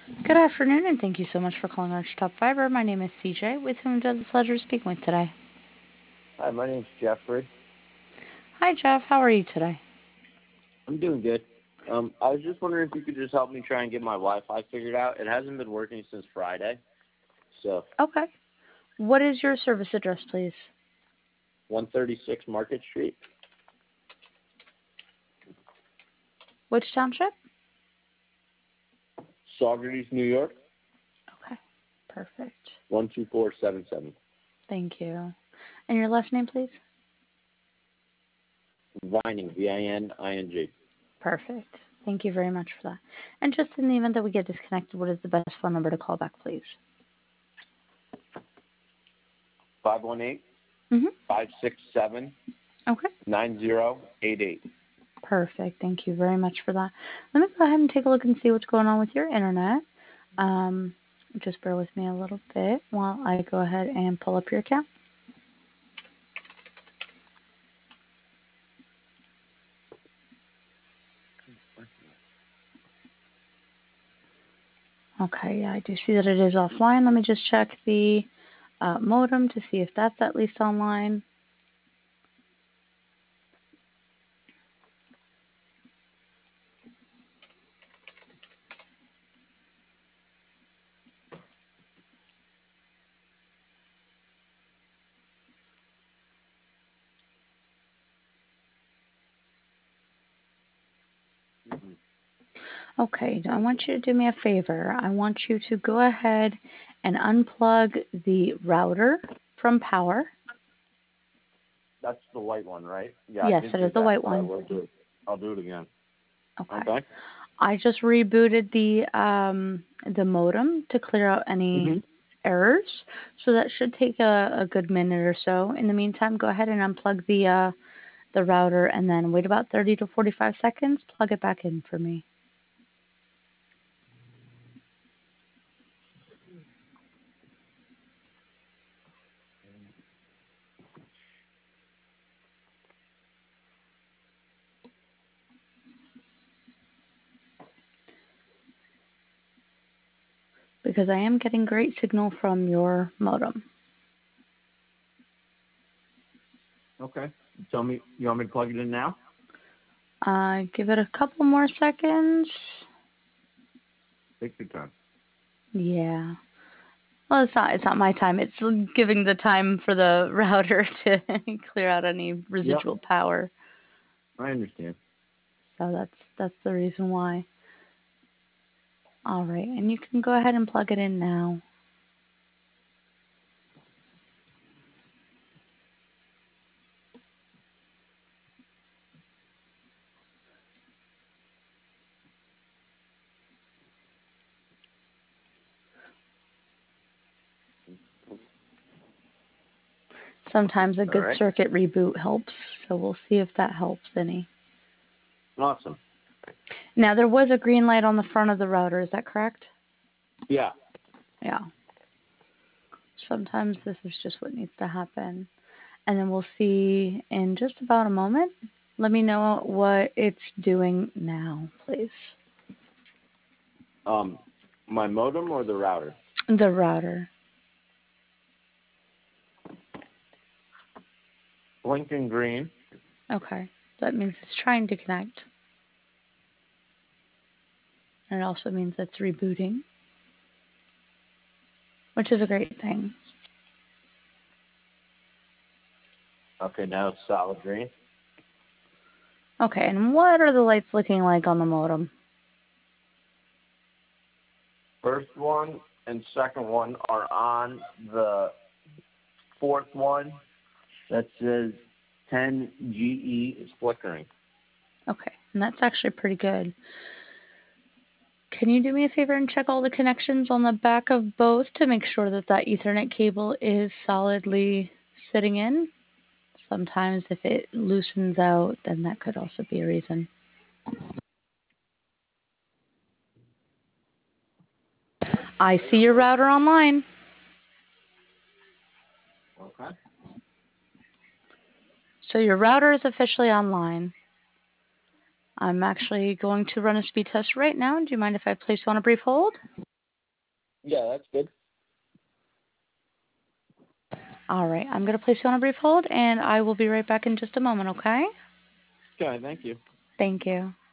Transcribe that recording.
Good afternoon, and thank you so much for calling Arch Top Fiber. My name is CJ, with whom I have the pleasure of speaking with today. Hi, my name's Jeffrey. Hi, Jeff. How are you today? I'm doing good. I was just wondering if you could just help me try and get my Wi-Fi figured out. It hasn't been working since Friday. So, Okay. What is your service address, please? 136 Market Street, Which township? Saugerties, New York, Okay. Perfect. 12477. Thank you. And your last name, please? Vining, Vining. Perfect. Thank you very much for that. And just in the event that we get disconnected, what is the best phone number to call back, please? 518 Mm-hmm. 567 Okay. 9088. Perfect. Thank you very much for that. Let me go ahead and take a look and see what's going on with your internet. Um, just bear with me a little bit while I go ahead and pull up your account. Okay, yeah, I do see that it is offline. Let me just check the modem to see if that's at least online. Okay, I want you to do me a favor. I want you to go ahead and unplug the router from power. That's the white one, right? Yeah, I Yes, did it do is the that, white but I one. will do it. I'll do it again. Okay. Okay? I just rebooted the modem to clear out any Mm-hmm. errors, so that should take a good minute or so. In the meantime, go ahead and unplug the router and then wait about 30 to 45 seconds. Plug it back in for me. Because I am getting great signal from your modem. Okay. Tell me, you want me to plug it in now? Give it a couple more seconds. Take your time. Yeah. Well, it's not my time. It's giving the time for the router to clear out any Yep, residual power. I understand. So that's the reason why. All right, and you can go ahead and plug it in now. Sometimes a All good right. circuit reboot helps, so we'll see if that helps any. Awesome. Now, there was a green light on the front of the router, is that correct? Yeah. Yeah. Sometimes this is just what needs to happen. And then we'll see in just about a moment. Let me know what it's doing now, please. Um, my modem or the router? The router. Blinking green. Okay. That means it's trying to connect. And it also means it's rebooting, which is a great thing. Okay, now it's solid green. Okay, and what are the lights looking like on the modem? First one and second one are on. The fourth one that says 10 GE is flickering. Okay, and that's actually pretty good. Can you do me a favor and check all the connections on the back of both to make sure that that Ethernet cable is solidly sitting in? Sometimes if it loosens out, then that could also be a reason. I see your router online. Okay. So your router is officially online. I'm actually going to run a speed test right now. Do you mind if I place you on a brief hold? Yeah, that's good. All right, I'm going to place you on a brief hold, and I will be right back in just a moment, okay? Okay, thank you. Thank you.